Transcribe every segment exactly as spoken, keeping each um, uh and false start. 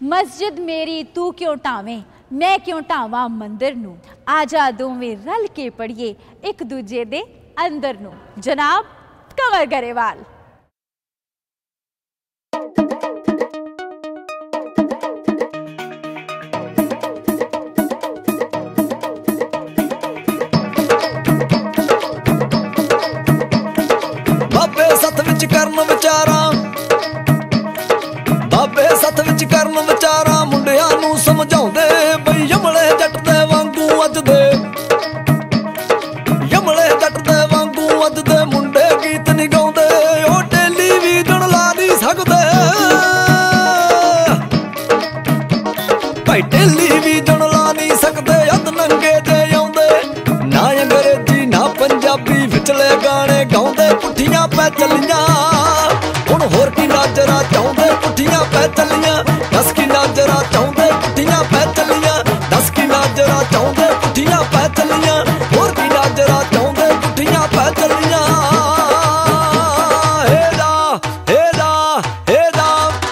मस्जिद मेरी तू क्यों ढावें, मैं क्यों ढावां मंदिर नूं, आजा दोवें रल के पढ़िए एक दूजे दे अंदर नूं। जनाब कंवर गरेवाल। बाबे सत विच करन विचारा, बाबे सत विच करन विचारा, मुंडियां नूं समझाउंदे बई यमले जट दे वांगू अज दे, यमले जट दे वांगू अज दे मुंडे गीत नहीं गाउंदे, ओ टेलीविजन ला नहीं सकदे भाई, टेलीविजन ला नहीं सकदे, अद नंगे जे आउंदे, ना अंग्रेजी ना पंजाबी विचले गाने गाउंदे, पुठियां पै चलियां हुण होर की नाजरा चाहुंदे, पुठियां पै चलियां दस की नाजरा चाहुंदे, पुठियां पै चलियां दस की नाजरा चाहुंदे, पुठियां पै चलियां होर की नाजरा चाहुंदे, पुठियां पै चलियां। हेरा हेरा हेरा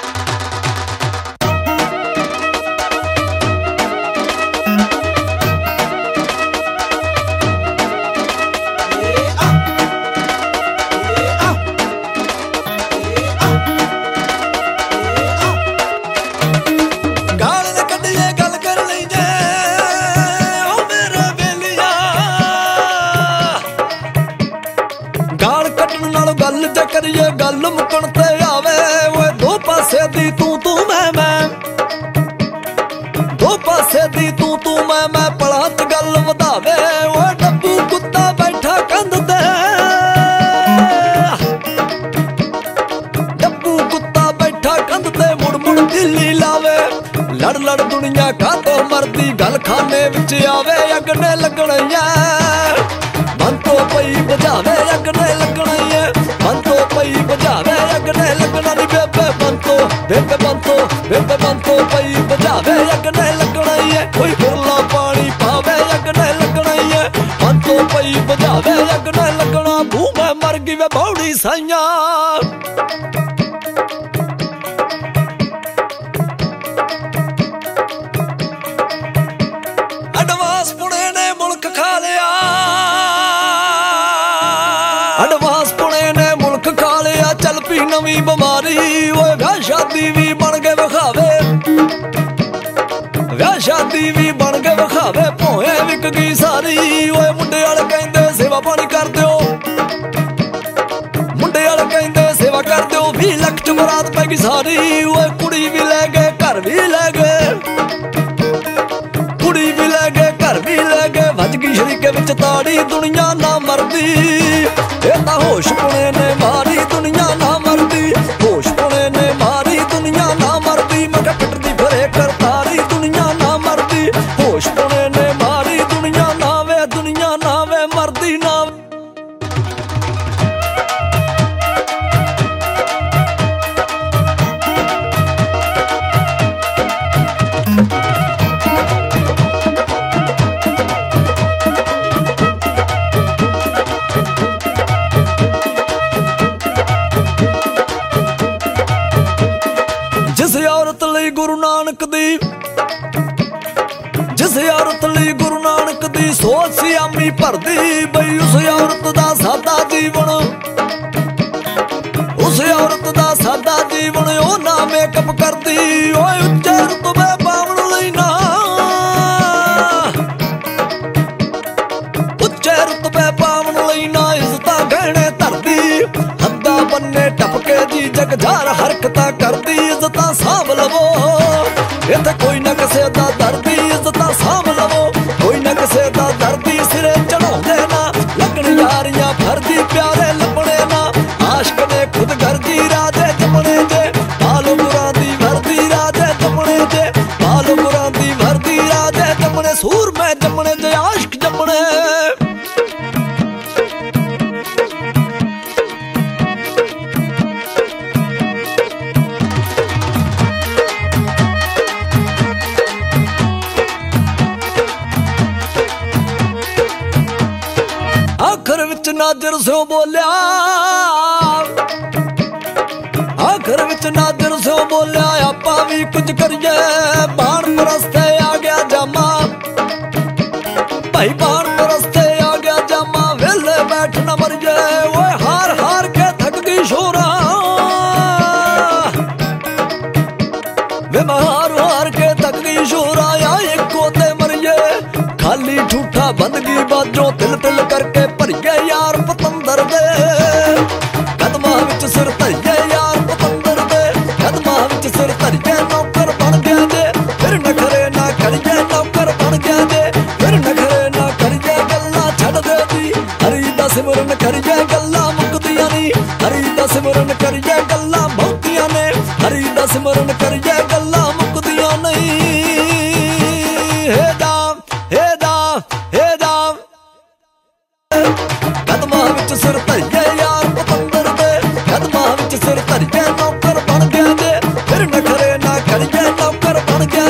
गल जे करिए गल मुकण ते आवे, ओए दो पासे दी तू तू मैं मैं, दो पासे दी तू तू मैं मैं, पला च गल वधावे, ओए डब्बू कुत्ता बैठा कंध ते, डब्बू कुत्ता बैठा कंध ते, मुड़ मुड़ दिल्ली लावे, लड़ लड़ दुनिया का तो मरदी गल खाने विच आवे, अगने लगणिया मन तो पई बजावे, अगने लगणिया मन तो पई बजावे, अगने लगना नी बेबे मन तो, बेबे मन तो, बेबे मन तो पई बजावे, अगने लगना ही है, कोई बोला पानी पावे, अगने लगना ही है, मन तो पई बजावे, अगने लगना, भू मैं मर गई वे बौड़ी साइयां। एडवांस पुणे ने मुल्क खा लिया, एडवांस पुणे ने मुल्क खा लिया, चल पी नवीं बीमारी, ओए व्याह शादी भी बन के विखावे, व्याह शादी भी बन के विखावे, भोए विक गई सारी, ओए मुंडे वाले कहंदे सेवा पानी कर दिओ, मुंडे वाले कहंदे सेवा कर दिओ, बीस लख च बरात पै गई सारी, ओए कुड़ी भी ले गए घर भी ले गए, कुड़ी भी ले गए घर भी ले गए, वज गई शरीके विच ताड़ी, दुनिया ना मरदी, ये तां होश पुणे ने मारी, दुनिया ना मरदी, होश पुणे ने मारी, दुनिया ना मरदी, मैं क्या पिटदी फिरे करतारी, दुनिया ना मरदी, होश पुणे ने मारी, दुनिया ना वे, दुनिया ना वे मरदी ना। जिस औरत लई गुरु नानक दी, जिस औरत लई गुरु नानक दी सोच सियामी भरदी, बई उस औरत दा सादा जीवन, उस औरत दा सादा जीवन, ओ ना मेकअप करदी, ओए उच्चे रुतबे पावन लई ना, उच्चे रुतबे पावन लई ना, इज्जतां गहणे धरदी, हद्दां बन्ने टपके जी जग जार हरकतां करदी, इज्जतां साਂਭ लवो, इत्थे कोई ना किसे दा दर्दी, इज्जतां साਂਭ लवो, कोई ना किसे दा दर्दी, सिरे चढ़ाउंदे ना लगण यारियां फरदी, प्यारे लभणे ना आशिक ने खुद गर्दी, राजे जमणे जे पालो बुरां दी वर्दी, राजे जमणे जे पालो बुरां दी वर्दी, राजे जमणे सूर मैं जमणे जे आशिक जमणे। नाजर सो बोलिया, आखिर ਵਿੱਚ ਨਾਦਰ ਸਿਓ ਬੋਲਿਆ ਆਪਾਂ ਵੀ ਕੁਝ ਕਰੀਏ। ਬਾਣ ਪਰਸਤੇ ਆ ਗਿਆ ਜਾਮਾ, ਭਾਈ ਬਾਣ ਪਰਸਤੇ ਆ ਗਿਆ ਜਾਮਾ, ਵੇਲੇ ਬੈਠ ਨਾ ਮਰੀਏ। ਓਏ ਹਾਰ ਹਾਰ ਕੇ ਥੱਕ ਗਈ ਸ਼ੋਰਾ, ਵੇ ਹਾਰ ਹਾਰ ਕੇ ਥੱਕ ਗਈ ਸ਼ੋਰਾ, ਆ ਇੱਕੋ ਤੇ ਮਰੀਏ। ਖਾਲੀ ਠੂਠਾ ਬੰਦਗੀ ਬਾਜੋਂ ਤਿਲ ਤਿਲ ਕਰਕੇ ਭਰੀਏ ਯਾਰ ਪਤੰਦਰ ਦੇ ਕਦਮਾਂ ਵਿੱਚ ਸਿਰ ਧਰੀਏ ਯਾਰ ਪਤੰਦਰ ਦੇ ਕਦਮਾਂ ਵਿੱਚ ਸਿਰ ਧਰੀਏ। ਨੌਕਰ ਬਣ ਗਿਆ ਜੇ ਫਿਰ ਨਖਰੇ ਨਾ ਕਰੀਏ, ਨੌਕਰ ਬਣ ਗਿਆ ਜੇ ਫਿਰ ਨਖਰੇ ਨਾ ਕਰੀਏ। ਗੱਲਾਂ ਛੱਡ ਦੇ ਜੀ ਹਰੀ ਦਾ ਸਿਮਰਨ ਕਰੀਏ, ਗੱਲਾਂ ਮੁੱਕਦੀਆਂ ਨਹੀਂ ਹਰੀ ਦਾ ਸਿਮਰਨ ਕਰੀਏ। ਗੱਲਾਂ ਬਹੁਤੀਆਂ ਨੇ ਹਰੀ ਦਾ ਸਿਮਰਨ ਕਰੀਏ, ਗੱਲਾਂ ਮੁੱਕਦੀਆਂ ਨਹੀਂ। ਹੇ ਦਾਮ ਹੇ ਦਾਮ ਹੇ ਦਾਮ ਕਦਮਾਂ ਵਿੱਚ ਸਿਰ ਧਰੀਏ ਯਾਰ ਪਤੰਦਰ ਦੇ ਕਦਮਾਂ ਵਿੱਚ ਸਿਰ ਧਰੀਏ। ਨੌਕਰ ਬਣ ਗਿਆ ਜੇ ਫਿਰ ਨਖਰੇ ਨਾ ਕਰੀਏ, ਨੌਕਰ ਬਣ ਗਿਆ